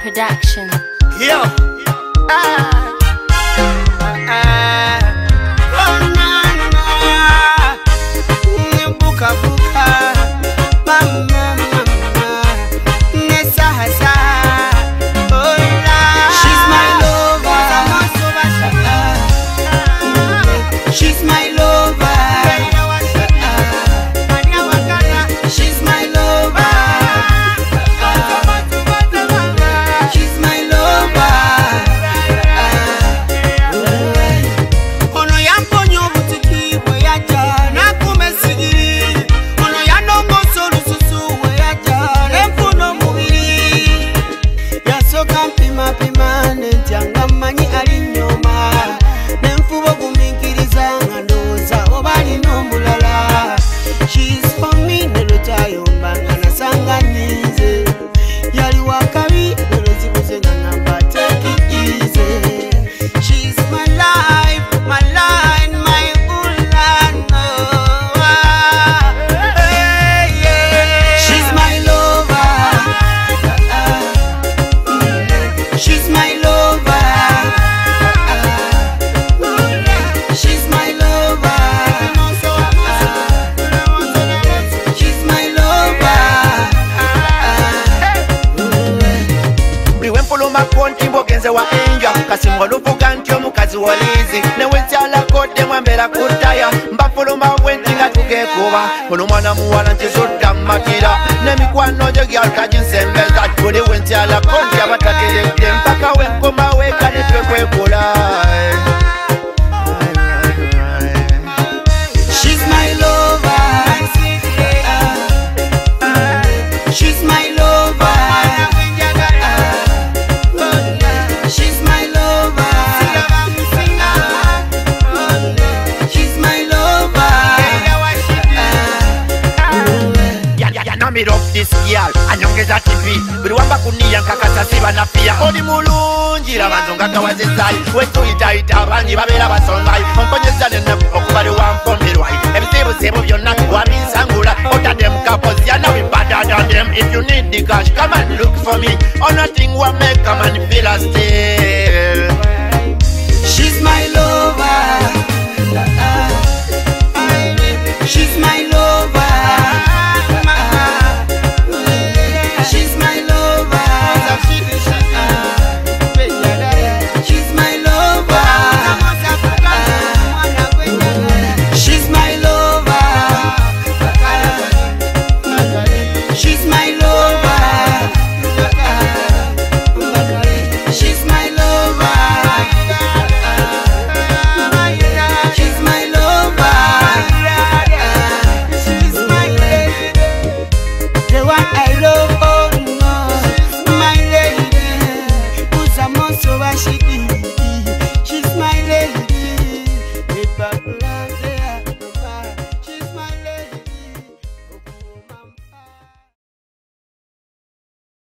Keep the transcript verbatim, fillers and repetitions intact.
Production. Yo. Ah. Ah. Oh, na, na, na. Mm, buka, buka. Mama, mama. Nessa, hasa. Oh, la. She's my lover. She's my lover. She's my lover. She's my lover. Ono yamponyo butiki we yaja na kumesigiri. Ono yanongo solu susu we yaja nemfuno mubiri. Yasoka mpima pima nenjanga manyi ali nyoma. Nemfubo kumikiriza ngandoza obali nomulala. She's for me nelotayo mbanga nasanga nize. Yali wakabi nelozibuze ngamba take it easy. She's my life, my line, my ulano. Hey, yeah. She's my lover. She's my lover. She's my lover. She's my lover. Liwempulo makonti mbogenze wa enja kasimwa lufuka ntyo mukazi walizi newensyala kote mwambera kutaya mbafulo mawenti nga tukekuba ono mwana muwala ntizodda mmakira nemikwano gyo gyalkaginsembeza buli wensyala konti abatakeredde mpaka wenkoma wekale twekwekula. She's my lover. She's my lover. She's my lover. She's my lover. Yanamira of this girl anyongeza tivi buli wamba kuniya nkakasa siba na pia oli mulungi labanzo nga kawazizayi wetuyitayita abangi babeera basongayi omponyeza nenaku okubali wampomerwayi ebizibuzibu byonna wabinsangula otadde mukapozi now we better than them. If you need the cash come and look for me on nothing will make a man feel a stay.